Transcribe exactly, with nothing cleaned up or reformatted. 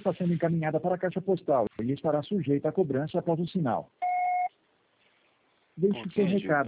está sendo encaminhada para a caixa postal e estará sujeita à cobrança após o sinal. Deixe seu Entendido. recado.